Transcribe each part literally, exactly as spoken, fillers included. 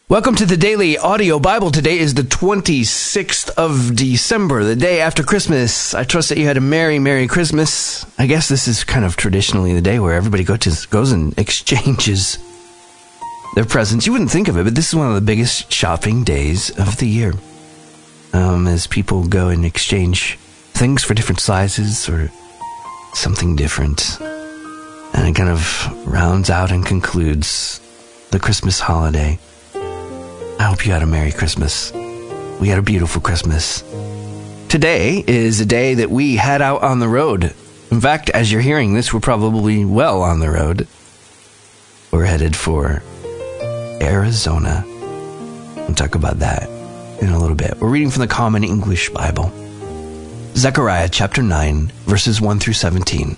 Welcome to the Daily Audio Bible. Today is the twenty-sixth of December, the day after Christmas. I trust that you had a Merry, Merry Christmas. I guess this is kind of traditionally the day where everybody go to, goes and exchanges their presents. You wouldn't think of it, but this is one of the biggest shopping days of the year. Um, as people go and exchange things for different sizes or something different. And it kind of rounds out and concludes the Christmas holiday. I hope you had a Merry Christmas. We had a beautiful Christmas. Today is a day that we head out on the road. In fact, as you're hearing this, we're probably well on the road. We're headed for Arizona. We'll talk about that in a little bit. We're reading from the Common English Bible. Zechariah chapter nine, verses one through seventeen.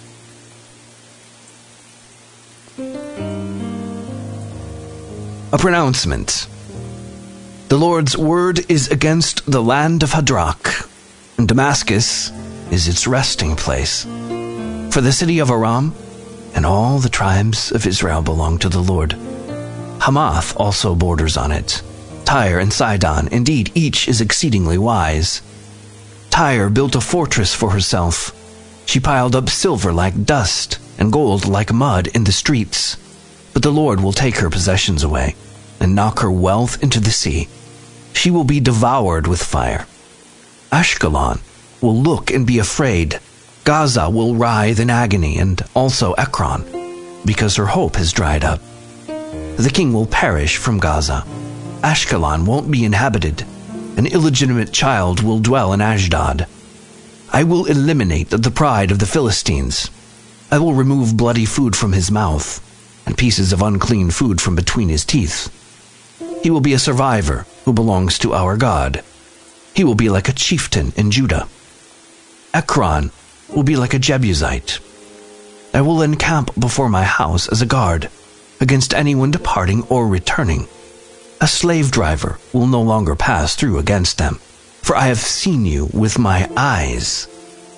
A pronouncement. The Lord's word is against the land of Hadrach, and Damascus is its resting place. For the city of Aram and all the tribes of Israel belong to the Lord. Hamath also borders on it. Tyre and Sidon, indeed, each is exceedingly wise. Tyre built a fortress for herself. She piled up silver like dust and gold like mud in the streets. But the Lord will take her possessions away and knock her wealth into the sea. She will be devoured with fire. Ashkelon will look and be afraid. Gaza will writhe in agony, and also Ekron, because her hope has dried up. The king will perish from Gaza. Ashkelon won't be inhabited. An illegitimate child will dwell in Ashdod. I will eliminate the pride of the Philistines. I will remove bloody food from his mouth, and pieces of unclean food from between his teeth. He will be a survivor who belongs to our God. He will be like a chieftain in Judah. Ekron will be like a Jebusite. I will encamp before my house as a guard against anyone departing or returning. A slave driver will no longer pass through against them, for I have seen you with my eyes.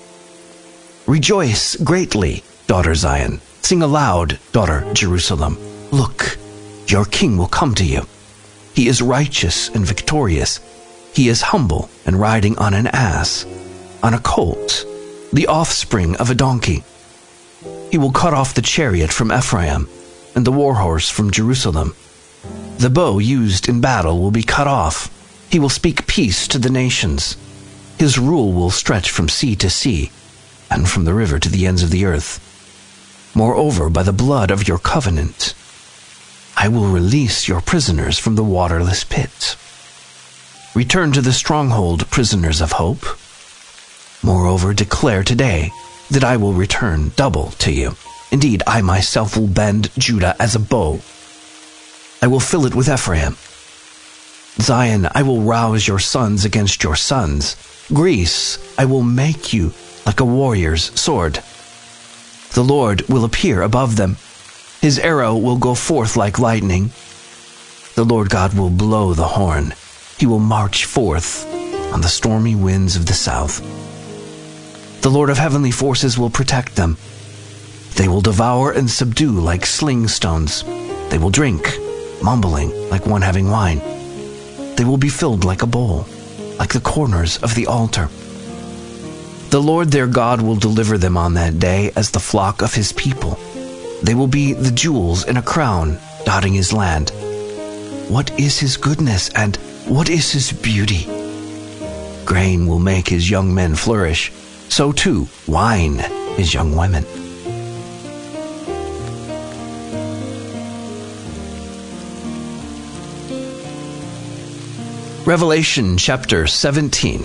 Rejoice greatly, daughter Zion. Sing aloud, daughter Jerusalem. Look, your king will come to you. He is righteous and victorious. He is humble and riding on an ass, on a colt, the offspring of a donkey. He will cut off the chariot from Ephraim and the war horse from Jerusalem. The bow used in battle will be cut off. He will speak peace to the nations. His rule will stretch from sea to sea and from the river to the ends of the earth. Moreover, by the blood of your covenant, I will release your prisoners from the waterless pit. Return to the stronghold, prisoners of hope. Moreover, declare today that I will return double to you. Indeed, I myself will bend Judah as a bow. I will fill it with Ephraim. Zion, I will rouse your sons against your sons. Greece, I will make you like a warrior's sword. The Lord will appear above them. His arrow will go forth like lightning. The Lord God will blow the horn. He will march forth on the stormy winds of the south. The Lord of heavenly forces will protect them. They will devour and subdue like sling stones. They will drink, mumbling like one having wine. They will be filled like a bowl, like the corners of the altar. The Lord their God will deliver them on that day as the flock of his people. They will be the jewels in a crown dotting his land. What is his goodness and what is his beauty? Grain will make his young men flourish. So too, wine his young women. Revelation chapter seventeen.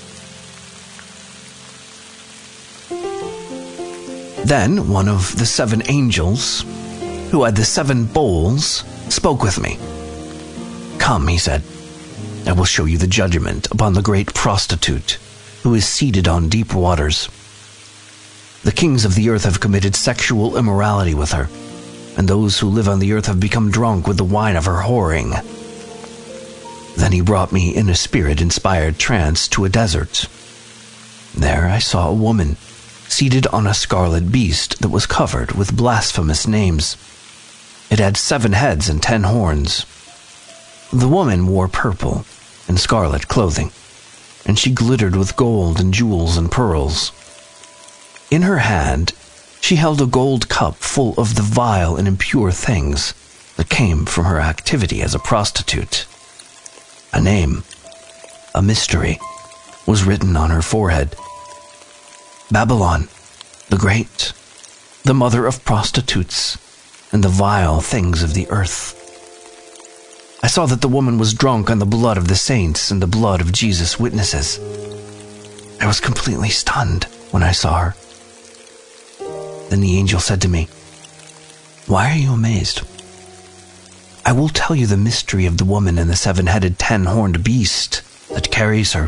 Then one of the seven angels, who had the seven bowls, spoke with me. Come, he said, I will show you the judgment upon the great prostitute, who is seated on deep waters. The kings of the earth have committed sexual immorality with her, and those who live on the earth have become drunk with the wine of her whoring. Then he brought me in a spirit-inspired trance to a desert. There I saw a woman, seated on a scarlet beast that was covered with blasphemous names. It had seven heads and ten horns. The woman wore purple and scarlet clothing, and she glittered with gold and jewels and pearls. In her hand, she held a gold cup full of the vile and impure things that came from her activity as a prostitute. A name, a mystery, was written on her forehead. Babylon, the Great, the mother of prostitutes and the vile things of the earth. I saw that the woman was drunk on the blood of the saints and the blood of Jesus' witnesses. I was completely stunned when I saw her. Then the angel said to me, "Why are you amazed? I will tell you the mystery of the woman and the seven-headed, ten-horned beast that carries her.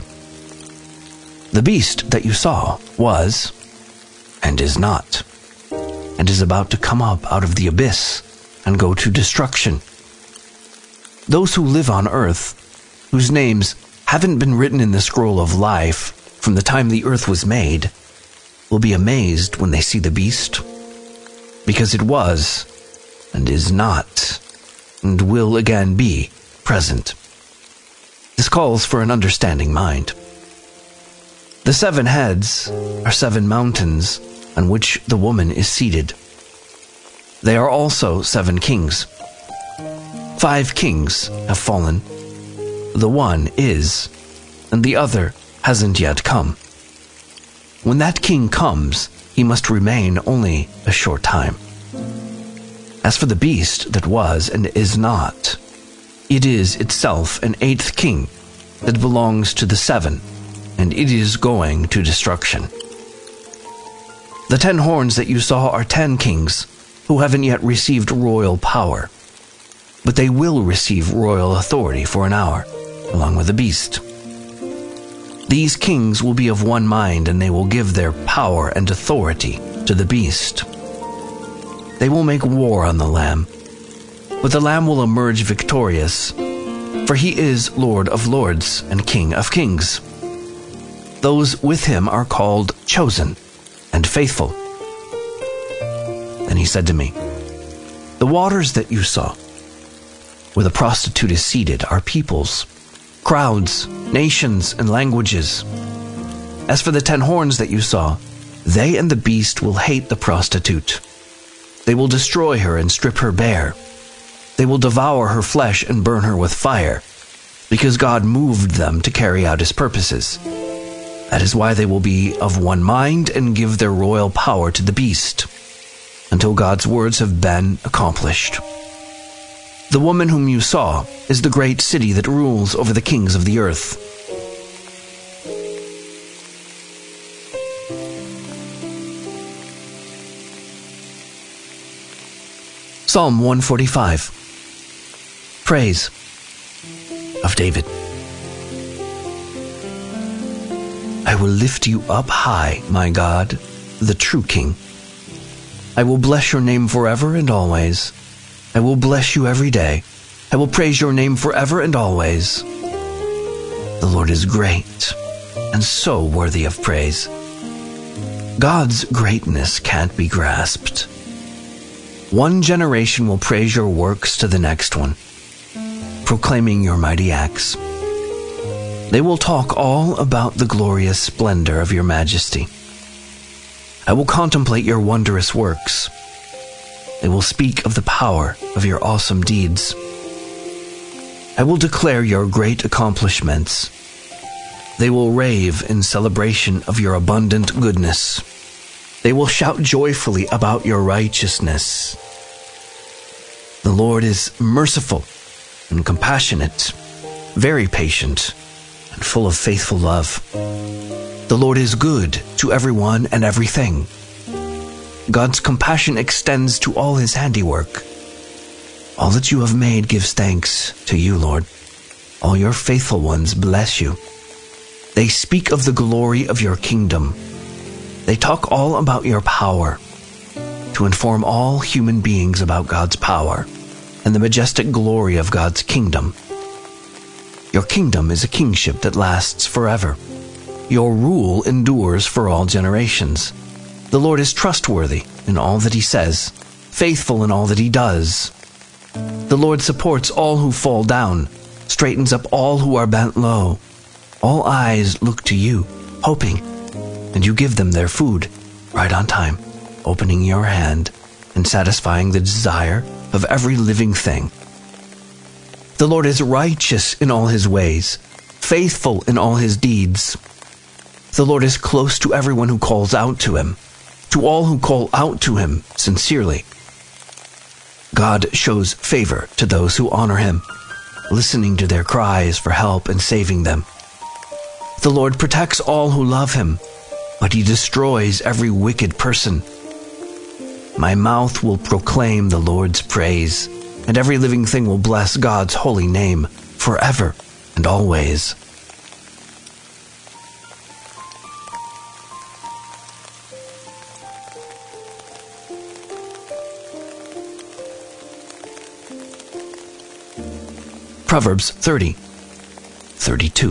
The beast that you saw was, and is not, and is about to come up out of the abyss and go to destruction. Those who live on earth, whose names haven't been written in the scroll of life from the time the earth was made, will be amazed when they see the beast, because it was, and is not, and will again be present. This calls for an understanding mind. The seven heads are seven mountains on which the woman is seated. They are also seven kings. Five kings have fallen. The one is, and the other hasn't yet come. When that king comes, he must remain only a short time. As for the beast that was and is not, it is itself an eighth king that belongs to the seven, and it is going to destruction. The ten horns that you saw are ten kings who haven't yet received royal power, but they will receive royal authority for an hour, along with the beast. These kings will be of one mind, and they will give their power and authority to the beast. They will make war on the Lamb, but the Lamb will emerge victorious, for he is Lord of lords and King of kings. Those with him are called chosen and faithful. Then he said to me, "The waters that you saw, where the prostitute is seated, are peoples, crowds, nations, and languages. As for the ten horns that you saw, they and the beast will hate the prostitute. They will destroy her and strip her bare. They will devour her flesh and burn her with fire, because God moved them to carry out his purposes. That is why they will be of one mind and give their royal power to the beast, until God's words have been accomplished. The woman whom you saw is the great city that rules over the kings of the earth." Psalm one forty-five. Praise of David. I will lift you up high, my God, the true King. I will bless your name forever and always. I will bless you every day. I will praise your name forever and always. The Lord is great and so worthy of praise. God's greatness can't be grasped. One generation will praise your works to the next one, proclaiming your mighty acts. They will talk all about the glorious splendor of your majesty. I will contemplate your wondrous works. They will speak of the power of your awesome deeds. I will declare your great accomplishments. They will rave in celebration of your abundant goodness. They will shout joyfully about your righteousness. The Lord is merciful and compassionate, very patient, and full of faithful love. The Lord is good to everyone and everything. God's compassion extends to all his handiwork. All that you have made gives thanks to you, Lord. All your faithful ones bless you. They speak of the glory of your kingdom. They talk all about your power, to inform all human beings about God's power and the majestic glory of God's kingdom. Your kingdom is a kingship that lasts forever. Your rule endures for all generations. The Lord is trustworthy in all that he says, faithful in all that he does. The Lord supports all who fall down straightens up all who are bent low. All eyes look to you, hoping, and you give them their food right on time, opening your hand and satisfying the desire of every living thing. The Lord is righteous in all his ways, faithful in all his deeds. The Lord is close to everyone who calls out to him, to all who call out to him sincerely. God shows favor to those who honor him, listening to their cries for help and saving them. The Lord protects all who love him, but he destroys every wicked person. My mouth will proclaim the Lord's praise, and every living thing will bless God's holy name forever and always. Proverbs thirty, thirty-two.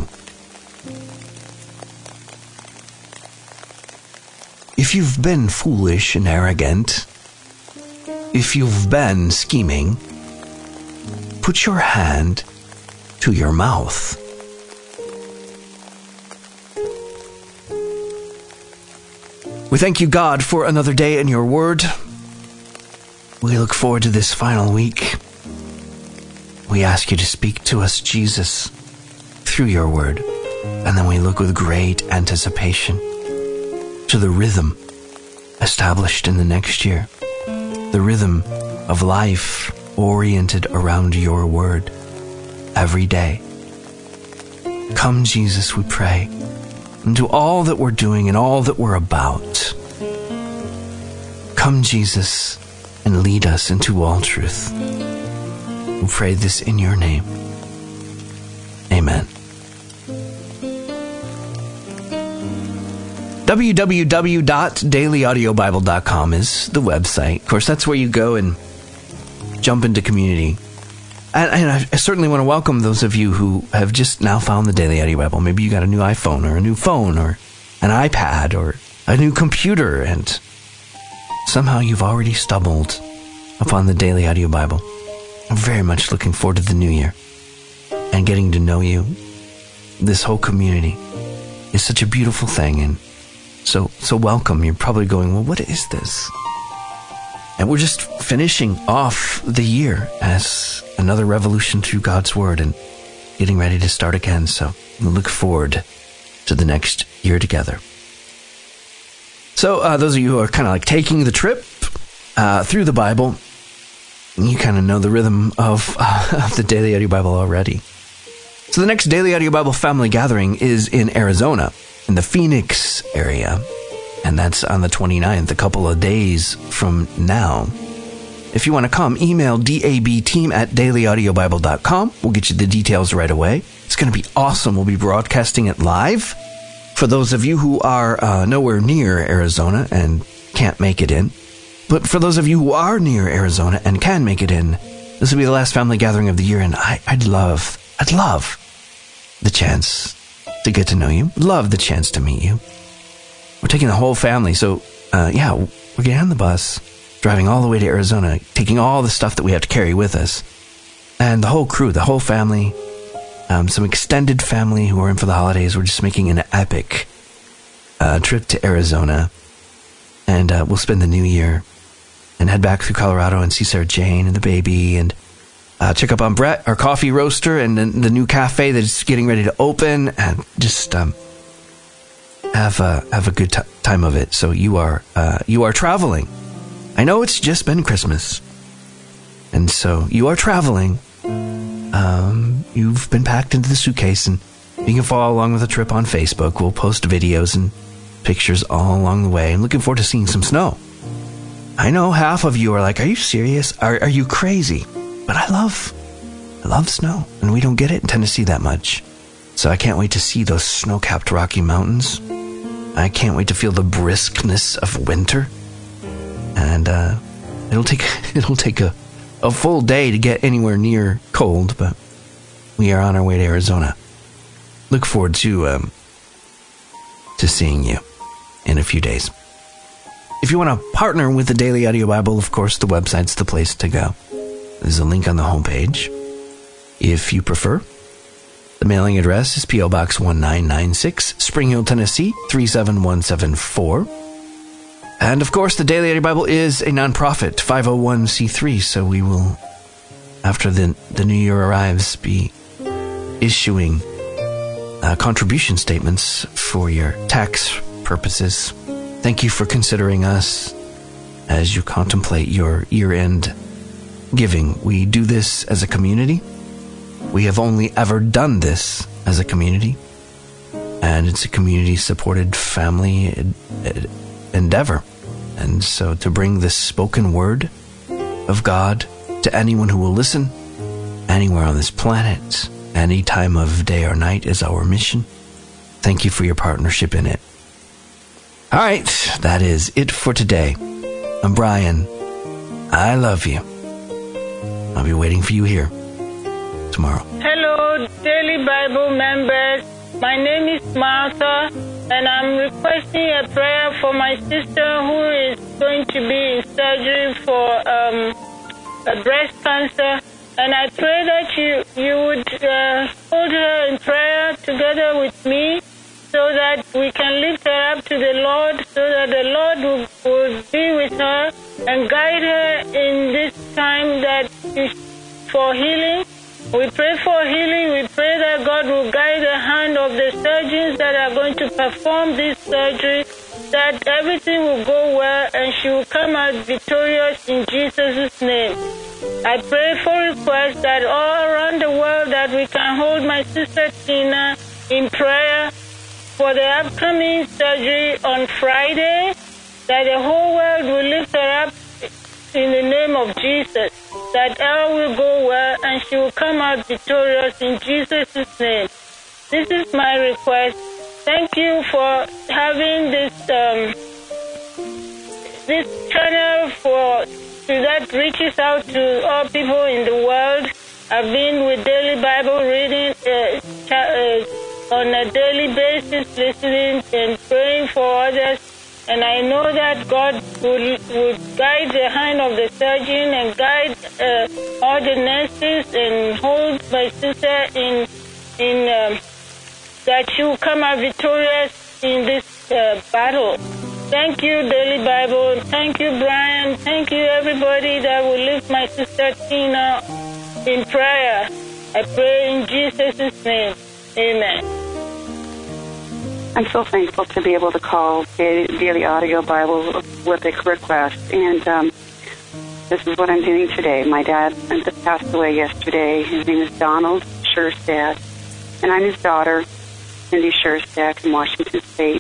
If you've been foolish and arrogant, if you've been scheming, put your hand to your mouth. We thank you, God, for another day in your word. We look forward to this final week. We ask you to speak to us, Jesus, through your word. And then we look with great anticipation to the rhythm established in the next year. The rhythm of life oriented around your word every day. Come, Jesus, we pray, into all that we're doing and all that we're about. Come, Jesus, and lead us into all truth. We pray this in your name. Amen. w w w dot daily audio bible dot com is the website. Of course, that's where you go and jump into community. And, and I certainly want to welcome those of you who have just now found the Daily Audio Bible. Maybe you got a new iPhone or a new phone or an iPad or a new computer, and somehow you've already stumbled upon the Daily Audio Bible. I'm very much looking forward to the new year and getting to know you. This whole community is such a beautiful thing, and so so welcome. You're probably going, well, what is this? And we're just finishing off the year as another revolution through God's Word and getting ready to start again. So we look forward to the next year together. So uh, those of you who are kind of like taking the trip uh, through the Bible, you kind of know the rhythm of, uh, of the Daily Audio Bible already. So the next Daily Audio Bible family gathering is in Arizona, in the Phoenix area. And that's on the twenty-ninth, a couple of days from now. If you want to come, email dabteam at daily audio bible dot com. We'll get you the details right away. It's going to be awesome. We'll be broadcasting it live. For those of you who are uh, nowhere near Arizona and can't make it in, but for those of you who are near Arizona and can make it in, this will be the last family gathering of the year, and I, I'd love, I'd love the chance to get to know you. Love the chance to meet you. We're taking the whole family, so uh, yeah, we're getting on the bus, driving all the way to Arizona, taking all the stuff that we have to carry with us, and the whole crew, the whole family, um, some extended family who are in for the holidays. We're just making an epic uh, trip to Arizona, and uh, we'll spend the new year and head back through Colorado and see Sarah Jane and the baby, and uh, check up on Brett, our coffee roaster, and the, the new cafe that's getting ready to open, and just um, have a have a good t- time of it. So you are uh, you are traveling. I know it's just been Christmas, and so you are traveling. Um, you've been packed into the suitcase, and you can follow along with the trip on Facebook. We'll post videos and pictures all along the way. I'm looking forward to seeing some snow. I know half of you are like, "Are you serious? Are are you crazy?" But I love, I love snow, and we don't get it in Tennessee that much. So I can't wait to see those snow-capped Rocky Mountains. I can't wait to feel the briskness of winter. And uh, it'll take it'll take a, a full day to get anywhere near cold, but we are on our way to Arizona. Look forward to um, to seeing you in a few days. If you want to partner with the Daily Audio Bible, of course, the website's the place to go. There's a link on the homepage. If you prefer, The mailing address is P O. Box one nine nine six, Spring Hill, Tennessee, three seven one seven four. And, of course, the Daily Audio Bible is a nonprofit, five oh one c three, so we will, after the, the new year arrives, be issuing uh, contribution statements for your tax purposes. Thank you for considering us as you contemplate your year-end giving. We do this as a community. We have only ever done this as a community, and it's a community-supported family ed- ed- endeavor. And so to bring this spoken word of God to anyone who will listen, anywhere on this planet, any time of day or night, is our mission. Thank you for your partnership in it. All right, that is it for today. I'm Brian. I love you. I'll be waiting for you here tomorrow. Hello, Daily Bible members. My name is Martha, and I'm requesting a prayer for my sister who is going to be in surgery for um, a breast cancer. And I pray that you, you would uh, hold her in prayer together with me, so that we can lift her up to the Lord, so that the Lord will, will be with her and guide her in this time that is for healing. We pray for healing. We pray that God will guide the hand of the surgeons that are going to perform this surgery, that everything will go well and she will come out victorious in Jesus' name. I pray for requests that all around the world that we can hold my sister Tina in prayer for the upcoming surgery on Friday, that the whole world will lift her up in the name of Jesus, that all will go well and she will come out victorious in Jesus' name. This is my request. Thank you for having this um, this channel for so that reaches out to all people in the world. I've been with Daily Bible reading uh, cha- uh, on a daily basis, listening and praying for others. And I know that God will, will guide the hand of the surgeon and guide uh, all the nurses and hold my sister in, in um, that she will come out victorious in this uh, battle. Thank you, Daily Bible. Thank you, Brian. Thank you, everybody that will lift my sister Tina in prayer. I pray in Jesus' name. Amen. I'm so thankful to be able to call Daily Audio Bible with a request, and um, this is what I'm doing today. My dad just passed away yesterday. His name is Donald Scherstad, and I'm his daughter, Cindy Scherstad, in Washington State.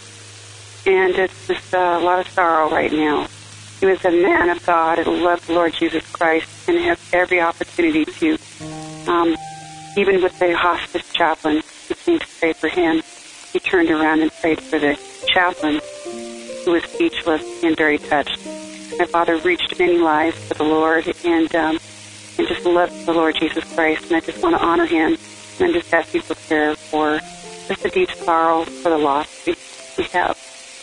And it's just uh, a lot of sorrow right now. He was a man of God who loved the Lord Jesus Christ and had every opportunity to, um, even with the hospice chaplain who came to pray for him, he turned around and prayed for the chaplain, who was speechless and very touched. My father reached many lives for the Lord and um, and just loved the Lord Jesus Christ. And I just want to honor him and just ask you for prayer for just a deep sorrow for the loss we, we have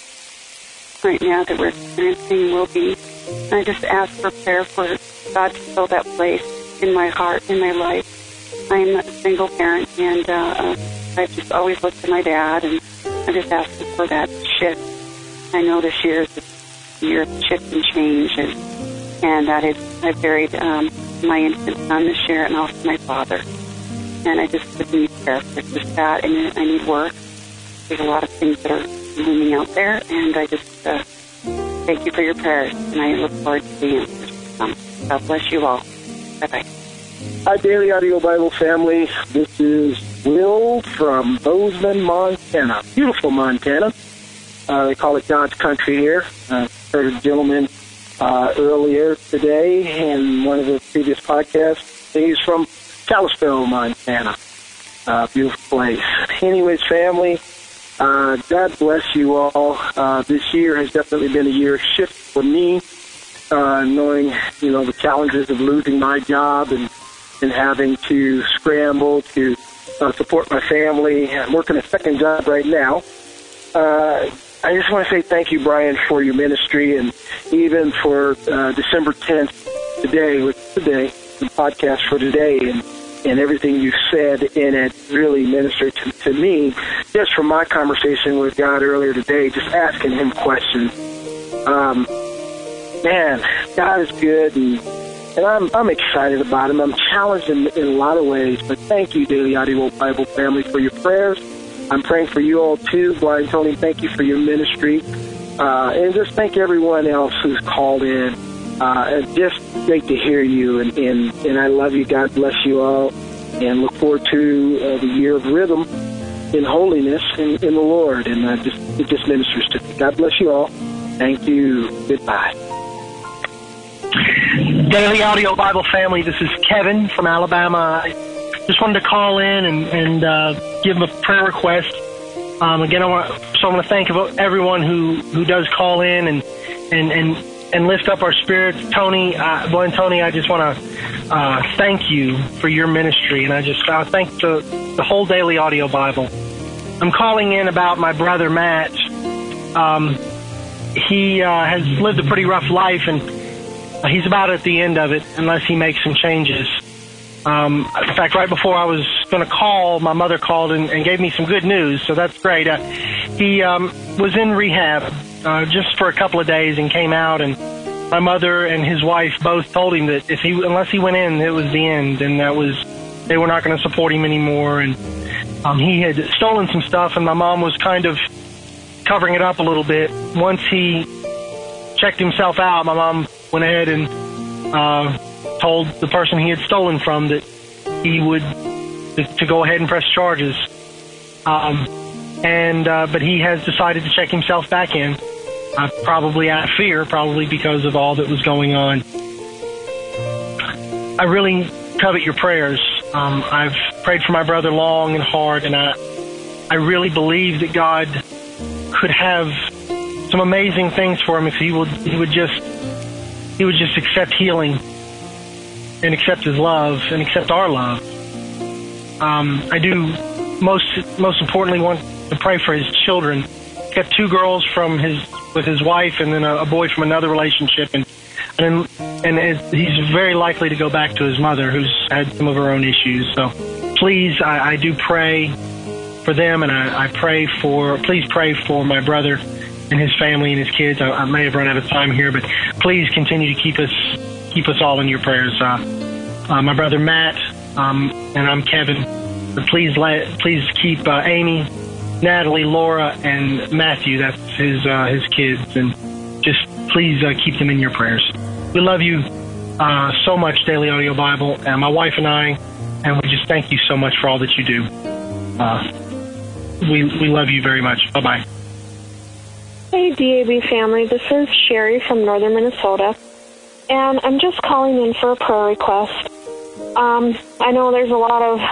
right now that we're experiencing will be. And I just ask for prayer for God to fill that place in my heart, in my life. I am a single parent, and uh, I've just always looked to my dad, and I just ask for that shift. I know this year is the year of shift and change, and, and that is, I buried um, my infant son this year and also my father. And I just would need prayer for just that, and I need work. There's a lot of things that are looming out there, and I just uh, thank you for your prayers, and I look forward to the answers. Um, God bless you all. Bye-bye. Hi, Daily Audio Bible family. This is Will from Bozeman, Montana. Beautiful Montana. Uh, they call it God's country here. I heard a gentleman uh, earlier today in one of the previous podcasts. He's from Kalispell, Montana. Uh, beautiful place. Anyways, family, uh, God bless you all. Uh, this year has definitely been a year of shift for me, uh, knowing, you know, the challenges of losing my job and, and having to scramble to uh, support my family. I'm working a second job right now. Uh, I just want to say thank you, Brian, for your ministry, and even for uh, December tenth today, with today, the podcast for today, and and everything you said in it really ministered to, to me, just from my conversation with God earlier today, just asking him questions. Um, man, God is good, and, and I'm I'm excited about him. I'm challenged in, in a lot of ways, but thank you, Daily Audio Bible family, for your prayers. I'm praying for you all, too. Blind Tony, thank you for your ministry. Uh, and just thank everyone else who's called in. Uh, it's just great to hear you, and, and, and I love you. God bless you all, and look forward to uh, the year of rhythm in holiness in, in the Lord, and uh, just it just ministers to me. God bless you all. Thank you. Goodbye. Daily Audio Bible family, this is Kevin from Alabama. I just wanted to call in and, and uh, give a prayer request. Um, again, I want so I want to thank everyone who, who does call in and and and. and lift up our spirits. Tony, uh, Boy and Tony, I just want to uh, thank you for your ministry, and I just uh, thank the, the whole Daily Audio Bible. I'm calling in about my brother, Matt. Um, he uh, has lived a pretty rough life, and he's about at the end of it unless he makes some changes. Um, in fact, right before I was going to call, my mother called and, and gave me some good news, so that's great. Uh, he um, was in rehab Uh, just for a couple of days and came out, and my mother and his wife both told him that if he unless he went in, it was the end, and that was they were not going to support him anymore. And um, he had stolen some stuff, and my mom was kind of covering it up a little bit. Once he checked himself out, my mom went ahead and uh, told the person he had stolen from that he would to, to go ahead and press charges. Um, And uh, but he has decided to check himself back in, uh, probably out of fear, probably because of all that was going on. I really covet your prayers. Um, I've prayed for my brother long and hard, and I, I really believe that God could have some amazing things for him if he would, he would just, he would just accept healing, and accept his love, and accept our love. Um, I do most, most importantly want to pray for his children. He's got two girls from his with his wife, and then a, a boy from another relationship, and and and is, he's very likely to go back to his mother, who's had some of her own issues. So, please, I, I do pray for them, and I, I pray for please pray for my brother and his family and his kids. I, I may have run out of time here, but please continue to keep us keep us all in your prayers. Uh, uh, my brother Matt, um, and I'm Kevin. But please let please keep uh, Amy, Natalie, Laura, and Matthew, that's his uh, his kids, and just please uh, keep them in your prayers. We love you uh, so much, Daily Audio Bible, and my wife and I, and we just thank you so much for all that you do. Uh, we we love you very much. Bye-bye. Hey, D A B family, this is Sherry from northern Minnesota, and I'm just calling in for a prayer request. Um, I know there's a lot of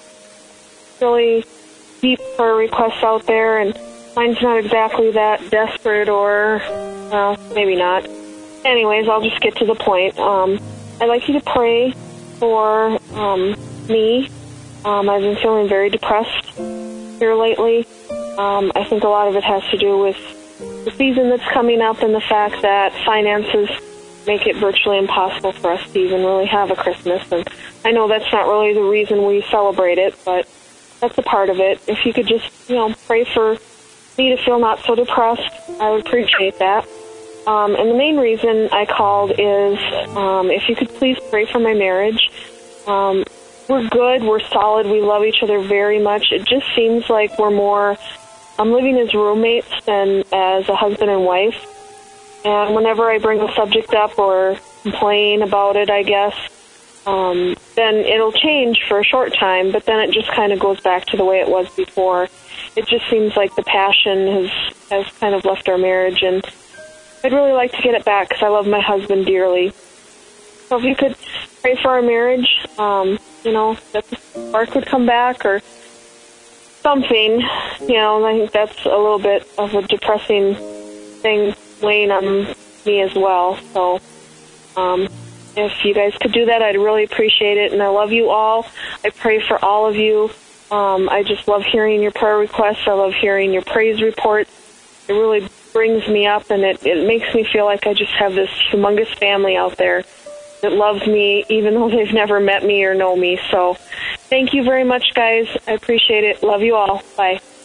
really deep prayer requests out there, and mine's not exactly that desperate, or well, maybe not. Anyways, I'll just get to the point. Um, I'd like you to pray for um, me. Um, I've been feeling very depressed here lately. Um, I think a lot of it has to do with the season that's coming up and the fact that finances make it virtually impossible for us to even really have a Christmas. And I know that's not really the reason we celebrate it, but that's a part of it. If you could just, you know, pray for me to feel not so depressed, I would appreciate that. Um, and the main reason I called is um, if you could please pray for my marriage. Um, we're good. We're solid. We love each other very much. It just seems like we're more um, living as roommates than as a husband and wife. And whenever I bring the subject up or complain about it, I guess, Um, then it'll change for a short time, but then it just kind of goes back to the way it was before. It just seems like the passion has, has kind of left our marriage, and I'd really like to get it back because I love my husband dearly. So if you could pray for our marriage, um, you know, that the spark would come back or something, you know, I think that's a little bit of a depressing thing weighing on me as well. So, um, if you guys could do that, I'd really appreciate it. And I love you all. I pray for all of you. Um, I just love hearing your prayer requests. I love hearing your praise reports. It really brings me up, and it, it makes me feel like I just have this humongous family out there. that loves me, even though they've never met me or know me. So thank you very much, guys. I appreciate it. Love you all. Bye.